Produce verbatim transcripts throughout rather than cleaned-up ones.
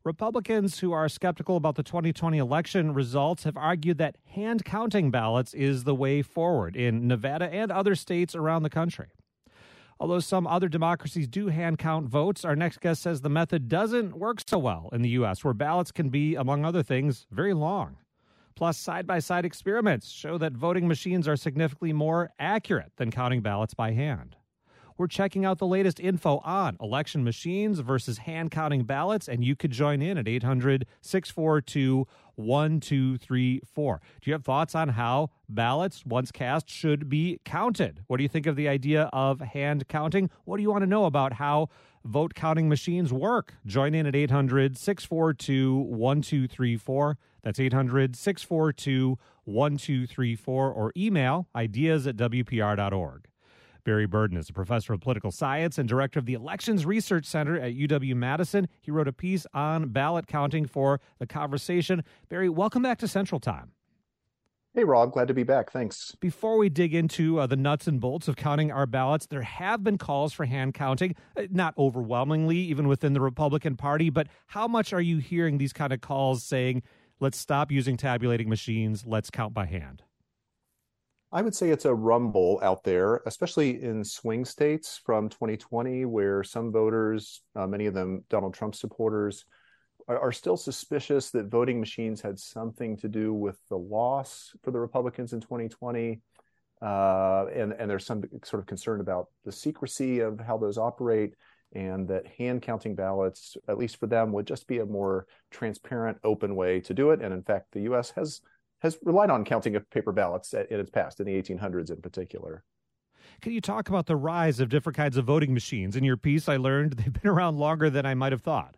Republicans who are skeptical about the twenty twenty election results have argued that hand counting ballots is the way forward in Nevada and other states around the country. Although some other democracies do hand count votes, our next guest says the method doesn't work so well in the U S, where ballots can be, among other things, very long. Plus, side-by-side experiments show that voting machines are significantly more accurate than counting ballots by hand. We're checking out the latest info on election machines versus hand-counting ballots, and you could join in at eight hundred, six four two, one two three four. Do you have thoughts on how ballots, once cast, should be counted? What do you think of the idea of hand counting? What do you want to know about how vote counting machines work? Join in at eight hundred, six four two, one two three four. That's eight hundred, six four two, one two three four, or email ideas at w p r dot org. Barry Burden is a professor of political science and director of the Elections Research Center at U W-Madison. He wrote a piece on ballot counting for The Conversation. Barry, welcome back to Central Time. Hey, Rob. Glad to be back. Thanks. Before we dig into uh, the nuts and bolts of counting our ballots, there have been calls for hand counting, uh, not overwhelmingly, even within the Republican Party. But how much are you hearing these kind of calls saying, let's stop using tabulating machines, let's count by hand? I would say it's a rumble out there, especially in swing states from twenty twenty, where some voters, uh, many of them Donald Trump supporters, are, are still suspicious that voting machines had something to do with the loss for the Republicans in twenty twenty. Uh, and, and there's some sort of concern about the secrecy of how those operate, and that hand counting ballots, at least for them, would just be a more transparent, open way to do it. And in fact, the U S has has relied on counting of paper ballots in its past, in the eighteen hundreds in particular. Can you talk about the rise of different kinds of voting machines? In your piece, I learned they've been around longer than I might have thought.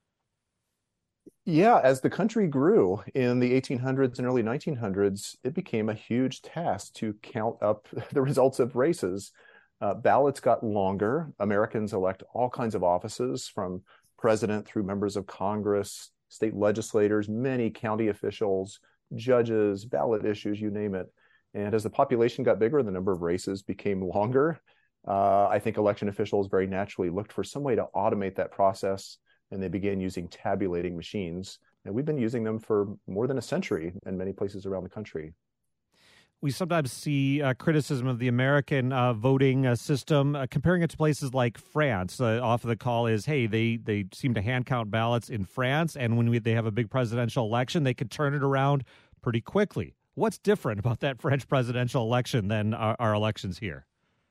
Yeah, as the country grew in the eighteen hundreds and early nineteen hundreds, it became a huge task to count up the results of races. Uh, ballots got longer. Americans elect all kinds of offices, from president through members of Congress, state legislators, many county officials, judges, ballot issues, you name it. And as the population got bigger, the number of races became longer. Uh, I think election officials very naturally looked for some way to automate that process, and they began using tabulating machines. And we've been using them for more than a century in many places around the country. We sometimes see uh, criticism of the American uh, voting uh, system, uh, comparing it to places like France. Uh, often the call is, hey, they, they seem to hand count ballots in France, and when we, they have a big presidential election, they could turn it around pretty quickly. What's different about that French presidential election than our, our elections here?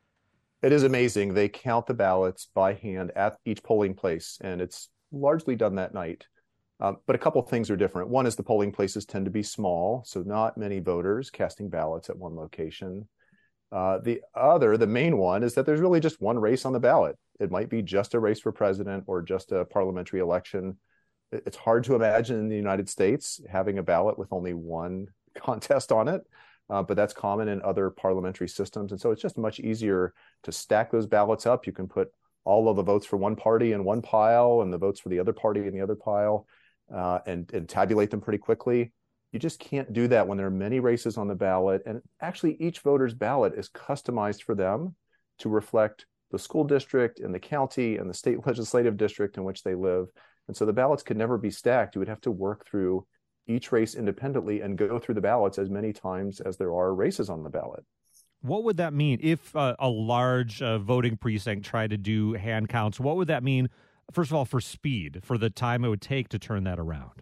It is amazing. They count the ballots by hand at each polling place, and it's largely done that night. Um, but a couple of things are different. One is the polling places tend to be small, so not many voters casting ballots at one location. Uh, the other, the main one, is that there's really just one race on the ballot. It might be just a race for president or just a parliamentary election. It's hard to imagine in the United States having a ballot with only one contest on it, uh, but that's common in other parliamentary systems. And so it's just much easier to stack those ballots up. You can put all of the votes for one party in one pile and the votes for the other party in the other pile. Uh, and, and tabulate them pretty quickly. You just can't do that when there are many races on the ballot. And actually, each voter's ballot is customized for them to reflect the school district and the county and the state legislative district in which they live. And so the ballots could never be stacked. You would have to work through each race independently and go through the ballots as many times as there are races on the ballot. What would that mean if uh, a large uh, voting precinct tried to do hand counts? What would that mean? First of all, for speed, for the time it would take to turn that around?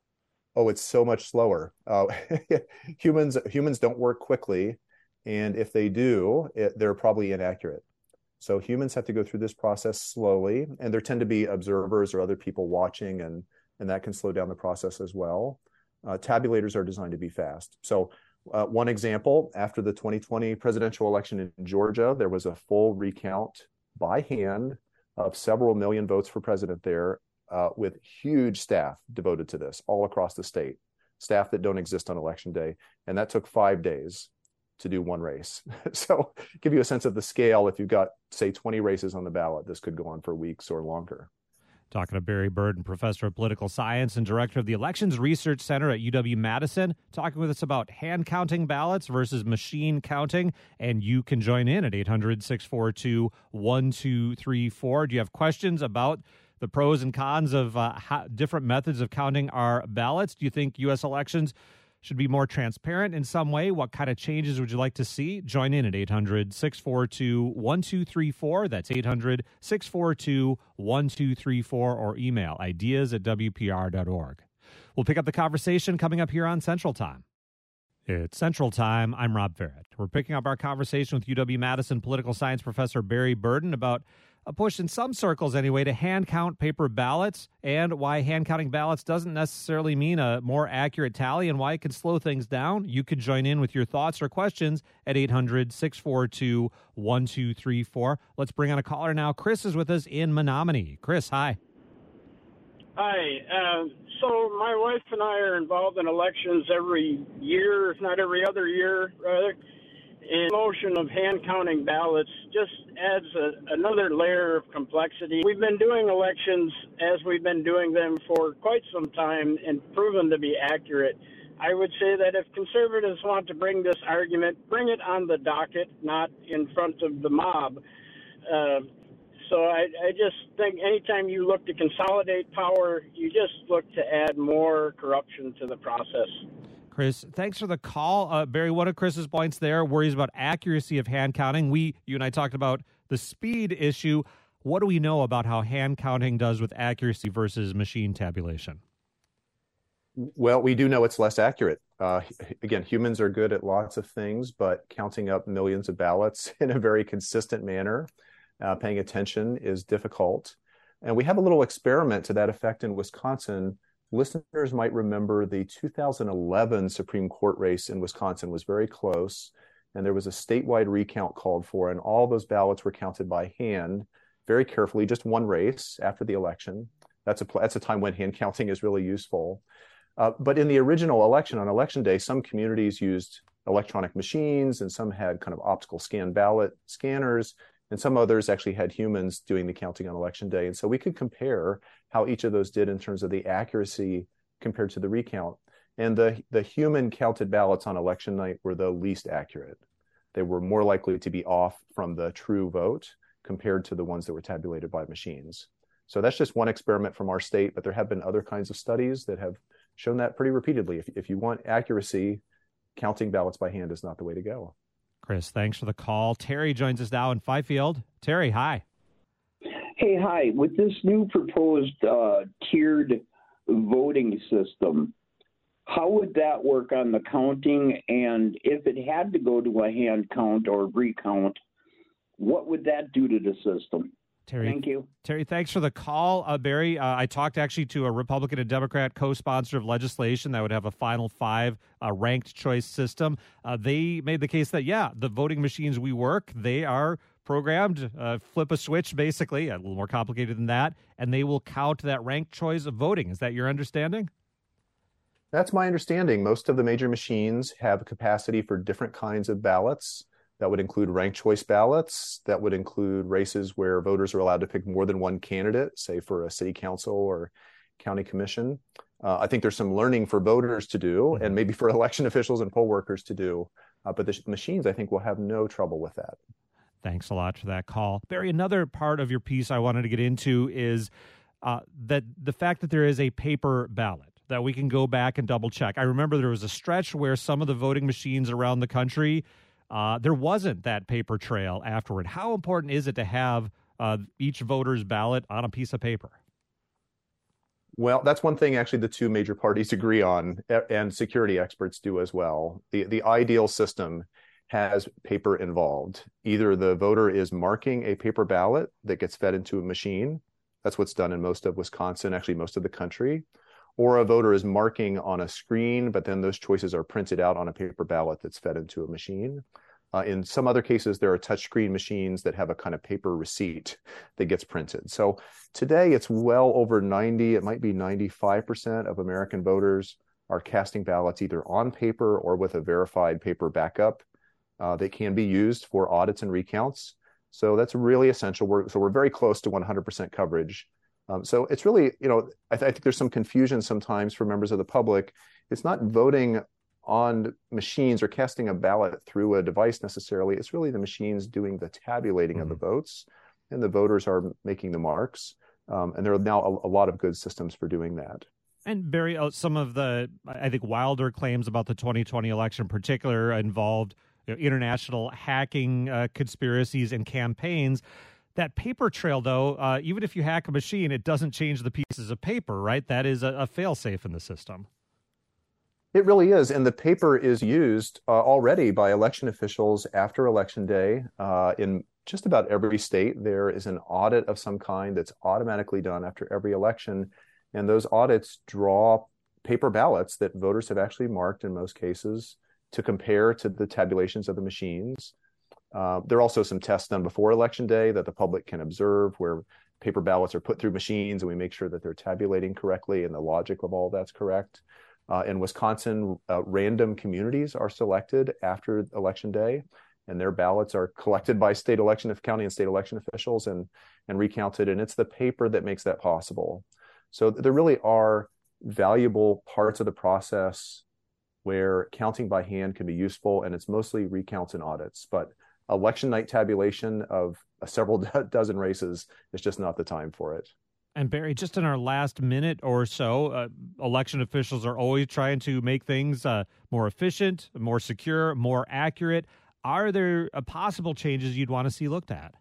Oh, it's so much slower. Uh, humans humans don't work quickly, and if they do, it, they're probably inaccurate. So humans have to go through this process slowly, and there tend to be observers or other people watching, and, and that can slow down the process as well. Uh, tabulators are designed to be fast. So uh, one example, after the twenty twenty presidential election in Georgia, there was a full recount by hand of several million votes for president there, uh, with huge staff devoted to this all across the state, staff that don't exist on election day. And that took five days to do one race. So give you a sense of the scale. If you've got, say, twenty races on the ballot, this could go on for weeks or longer. Talking to Barry Burden, professor of political science and director of the Elections Research Center at U W-Madison, talking with us about hand counting ballots versus machine counting. And you can join in at eight hundred, six four two, one two three four. Do you have questions about the pros and cons of uh, how, different methods of counting our ballots. Do you think U S elections should be more transparent in some way? What kind of changes would you like to see? Join in at eight hundred, six four two, one two three four. That's eight hundred, six four two, one two three four, or email ideas at w p r dot org. We'll pick up the conversation coming up here on Central Time. It's Central Time. I'm Rob Farrett. We're picking up our conversation with U W-Madison political science professor Barry Burden about a push in some circles anyway to hand count paper ballots, and why hand counting ballots doesn't necessarily mean a more accurate tally, and why it can slow things down. You could join in with your thoughts or questions at eight hundred, six four two, one two three four. Let's bring on a caller now. Chris is with us in Menominee. Chris, hi. Hi. Uh, so my wife and I are involved in elections every year, if not every other year, rather. And the motion of hand counting ballots just adds a, another layer of complexity. We've been doing elections as we've been doing them for quite some time and proven to be accurate. I would say that if conservatives want to bring this argument, bring it on the docket, not in front of the mob. Uh, so I, I just think anytime you look to consolidate power, you just look to add more corruption to the process. Chris, thanks for the call. Uh, Barry, one of Chris's points there, worries about accuracy of hand counting. We, you and I talked about the speed issue. What do we know about how hand counting does with accuracy versus machine tabulation? Well, we do know it's less accurate. Uh, again, humans are good at lots of things, but counting up millions of ballots in a very consistent manner, uh, paying attention is difficult. And we have a little experiment to that effect in Wisconsin. Listeners might remember the two thousand eleven Supreme Court race in Wisconsin was very close, and there was a statewide recount called for, and all those ballots were counted by hand very carefully, just one race after the election. That's a, that's a time when hand counting is really useful. Uh, but in the original election, on election day, some communities used electronic machines, and some had kind of optical scan ballot scanners, and some others actually had humans doing the counting on election day. And so we could compare how each of those did in terms of the accuracy compared to the recount. And the, the human counted ballots on election night were the least accurate. They were more likely to be off from the true vote compared to the ones that were tabulated by machines. So that's just one experiment from our state, but there have been other kinds of studies that have shown that pretty repeatedly. If, if you want accuracy, counting ballots by hand is not the way to go. Chris, thanks for the call. Terry joins us now in Fifield. Terry, hi. Hey, hi. With this new proposed uh, tiered voting system, how would that work on the counting? And if it had to go to a hand count or recount, what would that do to the system? Terry, Thank you. Terry, thanks for the call. Uh, Barry, uh, I talked actually to a Republican and Democrat co-sponsor of legislation that would have a final five uh, ranked choice system. Uh, they made the case that, yeah, the voting machines we work, they are programmed, uh, flip a switch, basically, a little more complicated than that, and they will count that ranked choice of voting. Is that your understanding? That's my understanding. Most of the major machines have a capacity for different kinds of ballots. That would include ranked choice ballots. That would include races where voters are allowed to pick more than one candidate, say for a city council or county commission. Uh, I think there's some learning for voters to do, and maybe for election officials and poll workers to do. Uh, but the machines, I think, will have no trouble with that. Thanks a lot for that call. Barry, another part of your piece I wanted to get into is uh, that the fact that there is a paper ballot that we can go back and double check. I remember there was a stretch where some of the voting machines around the country, uh, there wasn't that paper trail afterward. How important is it to have uh, each voter's ballot on a piece of paper? Well, that's one thing actually the two major parties agree on, and security experts do as well. The, the ideal system has paper involved. Either the voter is marking a paper ballot that gets fed into a machine. That's what's done in most of Wisconsin, actually most of the country. Or a voter is marking on a screen, but then those choices are printed out on a paper ballot that's fed into a machine. Uh, in some other cases, there are touchscreen machines that have a kind of paper receipt that gets printed. So today it's well over ninety, it might be ninety-five percent of American voters are casting ballots either on paper or with a verified paper backup. Uh, they can be used for audits and recounts. So that's really essential. We're, so we're very close to one hundred percent coverage. Um, so it's really, you know, I, th- I think there's some confusion sometimes for members of the public. It's not voting on machines or casting a ballot through a device necessarily. It's really the machines doing the tabulating mm-hmm. of the votes, and the voters are making the marks. Um, and there are now a, a lot of good systems for doing that. And Barry, some of the, I think, wilder claims about the twenty twenty election in particular involved, you know, international hacking uh, conspiracies and campaigns. That paper trail, though, uh, even if you hack a machine, it doesn't change the pieces of paper, right? That is a, a fail-safe in the system. It really is. And the paper is used uh, already by election officials after Election Day. Uh, in just about every state, there is an audit of some kind that's automatically done after every election. And those audits draw paper ballots that voters have actually marked in most cases to compare to the tabulations of the machines. Uh, there are also some tests done before Election Day that the public can observe where paper ballots are put through machines and we make sure that they're tabulating correctly and the logic of all that's correct. Uh, in Wisconsin, uh, random communities are selected after Election Day, and their ballots are collected by state election, county and state election officials and, and recounted, and it's the paper that makes that possible. So there really are valuable parts of the process where counting by hand can be useful, and it's mostly recounts and audits. But election night tabulation of several dozen races is just not the time for it. And Barry, just in our last minute or so, uh, election officials are always trying to make things uh, more efficient, more secure, more accurate. Are there uh, possible changes you'd want to see looked at?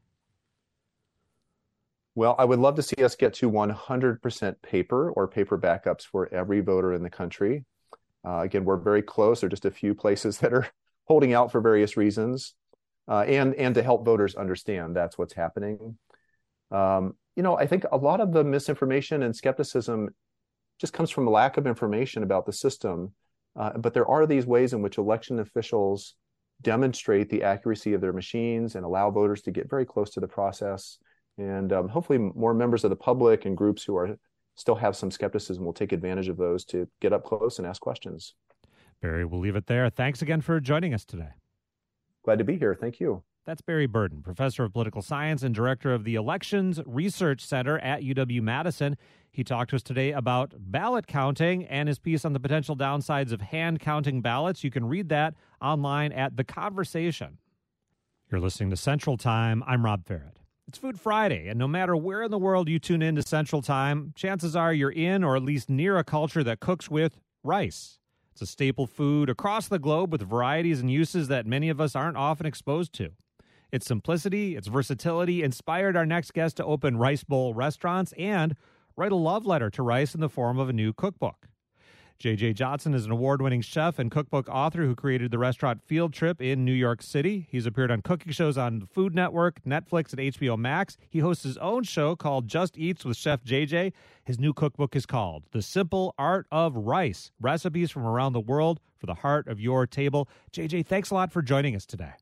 Well, I would love to see us get to one hundred percent paper or paper backups for every voter in the country. Uh, again, we're very close. There are just a few places that are holding out for various reasons. Uh, and and to help voters understand that's what's happening. Um, you know, I think a lot of the misinformation and skepticism just comes from a lack of information about the system. Uh, but there are these ways in which election officials demonstrate the accuracy of their machines and allow voters to get very close to the process. And um, hopefully more members of the public and groups who are still have some skepticism will take advantage of those to get up close and ask questions. Barry, we'll leave it there. Thanks again for joining us today. Glad to be here. Thank you. That's Barry Burden, professor of political science and director of the Elections Research Center at U W-Madison. He talked to us today about ballot counting and his piece on the potential downsides of hand counting ballots. You can read that online at The Conversation. You're listening to Central Time. I'm Rob Farrett. It's Food Friday, and no matter where in the world you tune in to Central Time, chances are you're in or at least near a culture that cooks with rice. It's a staple food across the globe with varieties and uses that many of us aren't often exposed to. Its simplicity, its versatility inspired our next guest to open rice bowl restaurants and write a love letter to rice in the form of a new cookbook. J J Johnson is an award-winning chef and cookbook author who created the restaurant Field Trip in New York City. He's appeared on cooking shows on the Food Network, Netflix, and H B O Max. He hosts his own show called Just Eats with Chef J J. His new cookbook is called The Simple Art of Rice, Recipes from Around the World for the Heart of Your Table. J J, thanks a lot for joining us today.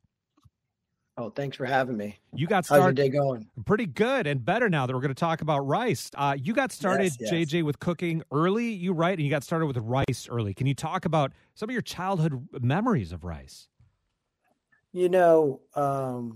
Oh, thanks for having me. You got started. How's your day going? Pretty good and better now that we're going to talk about rice. Uh, you got started, yes, yes. J J, with cooking early, you write, and you got started with rice early. Can you talk about some of your childhood memories of rice? You know, um,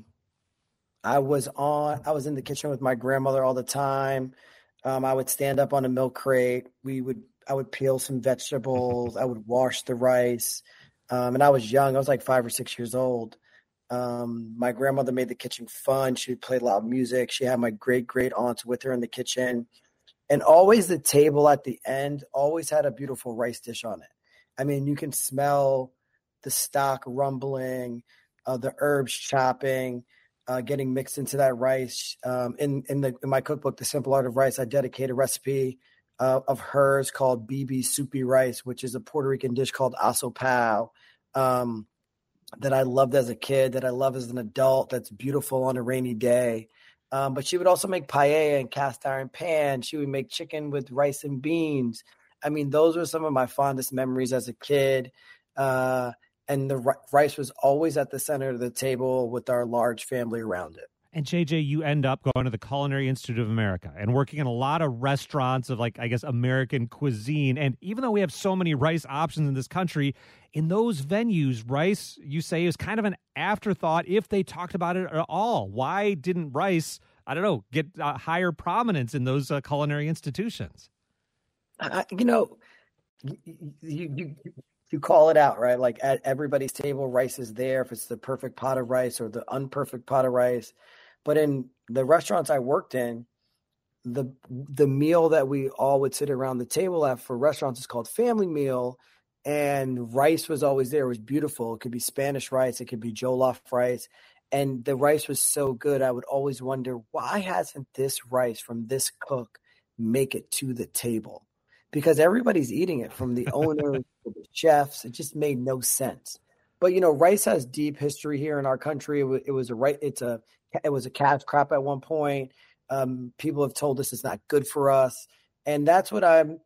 I was on. I was in the kitchen with my grandmother all the time. Um, I would stand up on a milk crate. We would. I would peel some vegetables. I would wash the rice. Um, and I was young. I was like five or six years old. Um, my grandmother made the kitchen fun. She would play loud music. She had my great great aunts with her in the kitchen, and always the table at the end always had a beautiful rice dish on it. I mean, you can smell the stock rumbling, uh, the herbs chopping, uh, getting mixed into that rice. Um, in in the in my cookbook, The Simple Art of Rice, I dedicate a recipe uh, of hers called B B Soupy Rice, which is a Puerto Rican dish called asopao. Um, that I loved as a kid, that I love as an adult, that's beautiful on a rainy day. Um, but she would also make paella in cast iron pan. She would make chicken with rice and beans. I mean, those were some of my fondest memories as a kid. Uh, and the r- rice was always at the center of the table with our large family around it. And J J, you end up going to the Culinary Institute of America and working in a lot of restaurants of, like, I guess, American cuisine. And even though we have so many rice options in this country, in those venues, rice, you say, is kind of an afterthought if they talked about it at all. Why didn't rice, I don't know, get uh, higher prominence in those uh, culinary institutions? I, you know, you, you, you, you call it out, right? Like at everybody's table, rice is there if it's the perfect pot of rice or the unperfect pot of rice. But in the restaurants I worked in, the the meal that we all would sit around the table at for restaurants is called family meal, and rice was always there. It was beautiful. It could be Spanish rice. It could be jollof rice. And the rice was so good. I would always wonder, why hasn't this rice from this cook make it to the table? Because everybody's eating it, from the owners to the chefs. It just made no sense. But, you know, rice has deep history here in our country. It was, it was a right. It's a it was a cash crop at one point. Um, people have told us it's not good for us. And that's what I'm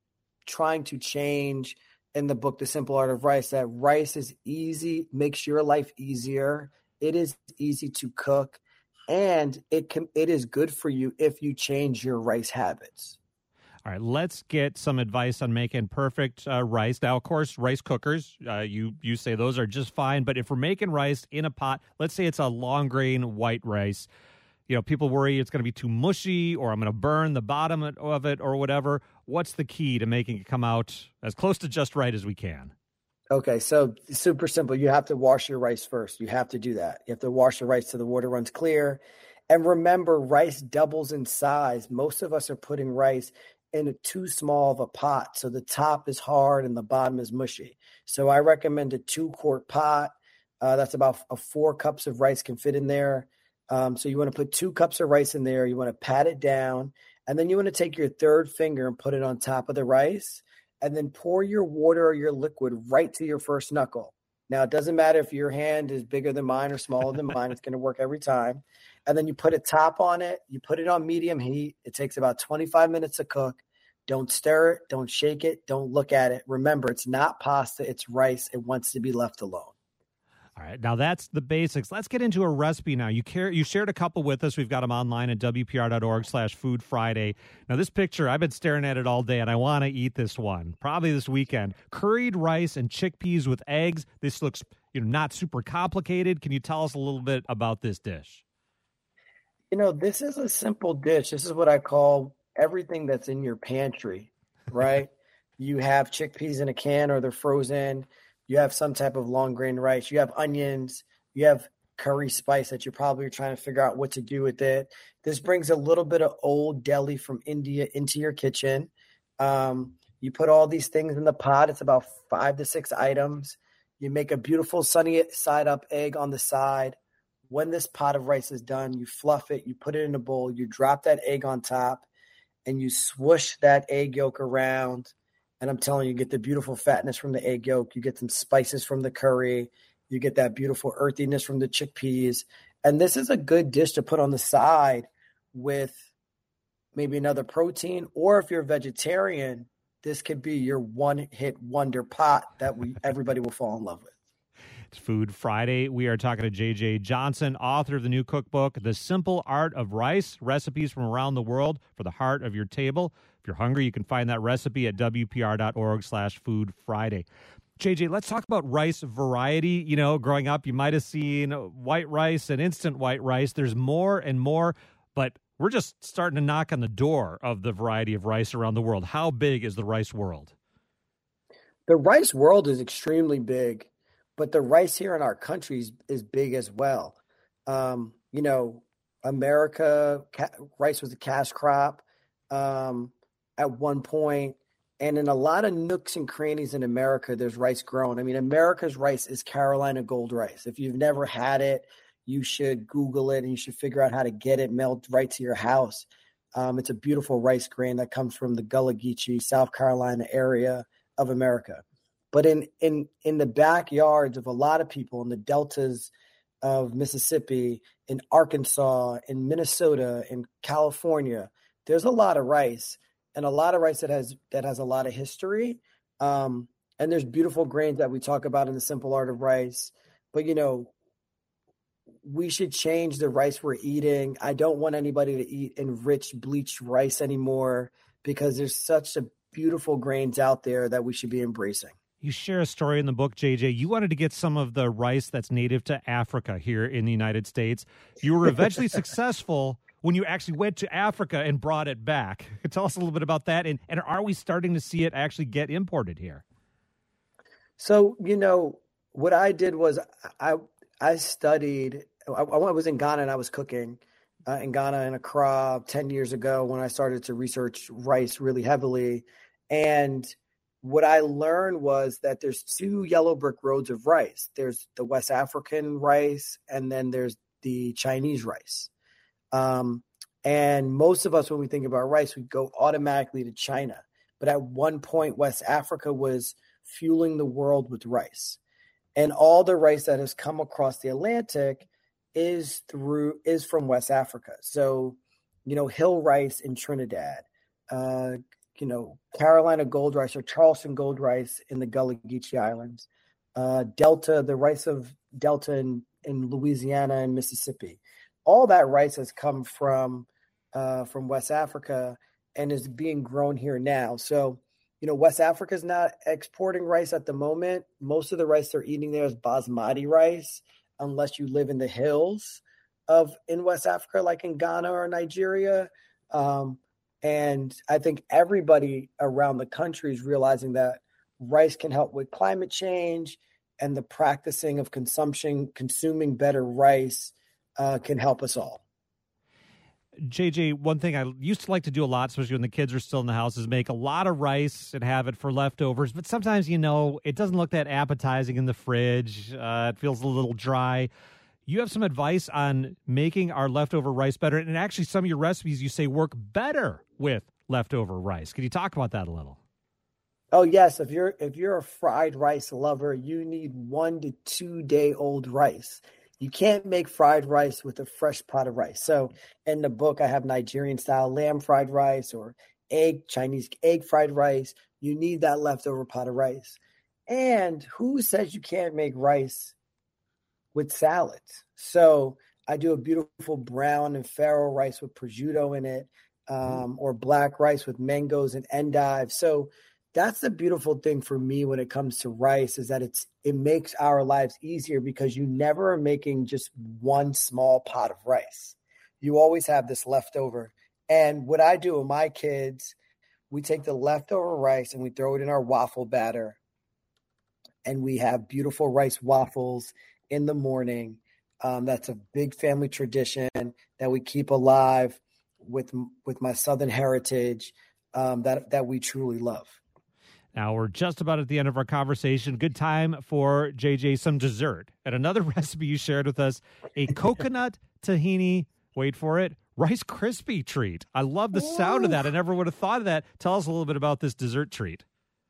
trying to change in the book, The Simple Art of Rice, that rice is easy, makes your life easier. It is easy to cook, and it can it is good for you if you change your rice habits. All right, let's get some advice on making perfect uh, rice. Now, of course, rice cookers, uh, you you say those are just fine. But if we're making rice in a pot, let's say it's a long grain white rice, you know, people worry it's going to be too mushy, or I'm going to burn the bottom of it, or whatever. What's the key to making it come out as close to just right as we can? Okay, so super simple. You have to wash your rice first. You have to do that. You have to wash the rice so the water runs clear. And remember, rice doubles in size. Most of us are putting rice in a too small of a pot, so the top is hard and the bottom is mushy. So I recommend a two-quart pot. Uh, that's about a four cups of rice can fit in there. Um, so you want to put two cups of rice in there. You want to pat it down, and then you want to take your third finger and put it on top of the rice, and then pour your water or your liquid right to your first knuckle. Now, it doesn't matter if your hand is bigger than mine or smaller than mine. It's going to work every time. And then you put a top on it. You put it on medium heat. It takes about twenty-five minutes to cook. Don't stir it. Don't shake it. Don't look at it. Remember, it's not pasta. It's rice. It wants to be left alone. All right, now that's the basics. Let's get into a recipe now. You care, you shared a couple with us. We've got them online at W P R dot org slash Food Friday. Now, this picture, I've been staring at it all day, and I want to eat this one, probably this weekend. Curried rice and chickpeas with eggs. This looks, you know, not super complicated. Can you tell us a little bit about this dish? You know, this is a simple dish. This is what I call everything that's in your pantry, right? You have chickpeas in a can, or they're frozen. You have some type of long grain rice. You have onions. You have curry spice that you're probably trying to figure out what to do with it. This brings a little bit of old deli from India into your kitchen. Um, you put all these things in the pot. It's about five to six items. You make a beautiful sunny side up egg on the side. When this pot of rice is done, you fluff it. You put it in a bowl. You drop that egg on top, and you swoosh that egg yolk around. And I'm telling you, you get the beautiful fatness from the egg yolk. You get some spices from the curry. You get that beautiful earthiness from the chickpeas. And this is a good dish to put on the side with maybe another protein. Or if you're a vegetarian, this could be your one-hit wonder pot that we everybody will fall in love with. It's Food Friday. We are talking to J J Johnson, author of the new cookbook, The Simple Art of Rice, Recipes from Around the World for the Heart of Your Table. If you're hungry, you can find that recipe at W P R dot org slash Food Friday. J J, let's talk about rice variety. You know, growing up, you might have seen white rice and instant white rice. There's more and more, but we're just starting to knock on the door of the variety of rice around the world. How big is the rice world? The rice world is extremely big, but the rice here in our country is, is big as well. Um, you know, America, ca- rice was a cash crop um, at one point. And in a lot of nooks and crannies in America, there's rice grown. I mean, America's rice is Carolina Gold rice. If you've never had it, you should Google it, and you should figure out how to get it mailed right to your house. Um, it's a beautiful rice grain that comes from the Gullah Geechee, South Carolina area of America. But in, in, in the backyards of a lot of people in the deltas of Mississippi, in Arkansas, in Minnesota, in California, there's a lot of rice. And a lot of rice that has that has a lot of history. Um, and there's beautiful grains that we talk about in The Simple Art of Rice. But, you know, we should change the rice we're eating. I don't want anybody to eat enriched, bleached rice anymore, because there's such a beautiful grains out there that we should be embracing. You share a story in the book, J J. You wanted to get some of the rice that's native to Africa here in the United States. You were eventually successful when you actually went to Africa and brought it back. Tell us a little bit about that. And, and are we starting to see it actually get imported here? So, you know, what I did was I I studied, I, I was in Ghana and I was cooking. uh, in Ghana and Accra ten years ago when I started to research rice really heavily. And what I learned was that there's two yellow brick roads of rice. There's the West African rice, and then there's the Chinese rice. Um, and most of us, when we think about rice, we go automatically to China. But at one point, West Africa was fueling the world with rice. And all the rice that has come across the Atlantic is through is from West Africa. So, you know, Hill rice in Trinidad, uh, you know, Carolina gold rice or Charleston gold rice in the Gullah Geechee Islands, uh, Delta, the rice of Delta in, in Louisiana and Mississippi. All that rice has come from uh, from West Africa and is being grown here now. So, you know, West Africa is not exporting rice at the moment. Most of the rice they're eating there is basmati rice, unless you live in the hills of in West Africa, like in Ghana or Nigeria. Um, and I think everybody around the country is realizing that rice can help with climate change, and the practicing of consumption, consuming better rice uh, can help us all. J J, one thing I used to like to do a lot, especially when the kids are still in the house, is make a lot of rice and have it for leftovers. But sometimes, you know, it doesn't look that appetizing in the fridge. Uh, it feels a little dry. You have some advice on making our leftover rice better. And actually, some of your recipes you say work better with leftover rice. Can you talk about that a little? Oh, yes. If you're if you're a fried rice lover, you need one to two day old rice. You can't make fried rice with a fresh pot of rice. So in the book, I have Nigerian style lamb fried rice or egg, Chinese egg fried rice. You need that leftover pot of rice. And who says you can't make rice with salads? So I do a beautiful brown and farro rice with prosciutto in it, um, or black rice with mangoes and endive. So that's the beautiful thing for me when it comes to rice, is that it's it makes our lives easier because you never are making just one small pot of rice. You always have this leftover. And what I do with my kids, we take the leftover rice and we throw it in our waffle batter. And we have beautiful rice waffles in the morning. Um, that's a big family tradition that we keep alive with, with my Southern heritage um, that, that we truly love. Now, we're just about at the end of our conversation. Good time for, J J, some dessert. And another recipe you shared with us, a coconut tahini, wait for it, Rice Krispie treat. I love the sound of that. I never would have thought of that. Tell us a little bit about this dessert treat.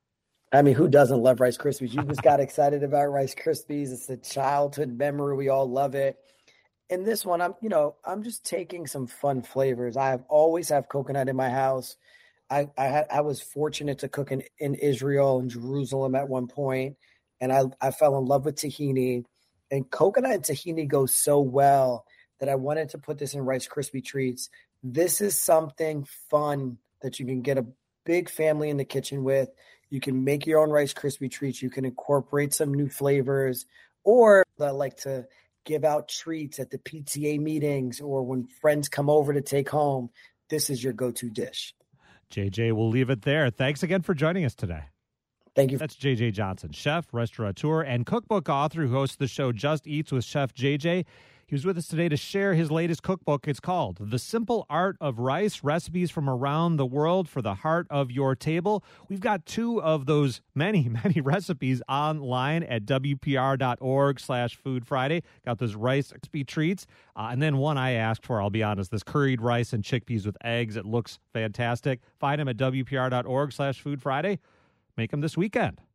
I mean, who doesn't love Rice Krispies? You just got excited about Rice Krispies. It's a childhood memory. We all love it. In this one, I'm, you know, I'm just taking some fun flavors. I have always have coconut in my house. I, I had I was fortunate to cook in, in Israel and Jerusalem at one point, and I, I fell in love with tahini. And coconut and tahini go so well that I wanted to put this in Rice Krispie treats. This is something fun that you can get a big family in the kitchen with. You can make your own Rice Krispie treats. You can incorporate some new flavors, or I like to give out treats at the P T A meetings or when friends come over to take home. This is your go-to dish. J J, we'll leave it there. Thanks again for joining us today. Thank you. That's J J Johnson, chef, restaurateur, and cookbook author who hosts the show Just Eats with Chef J J. He was with us today to share his latest cookbook. It's called The Simple Art of Rice, Recipes from Around the World for the Heart of Your Table. We've got two of those many, many recipes online at WPR.org slash Food Friday. Got those Rice Krispie treats. Uh, and then one I asked for, I'll be honest, this curried rice and chickpeas with eggs. It looks fantastic. Find them at WPR.org slash Food Friday. Make them this weekend.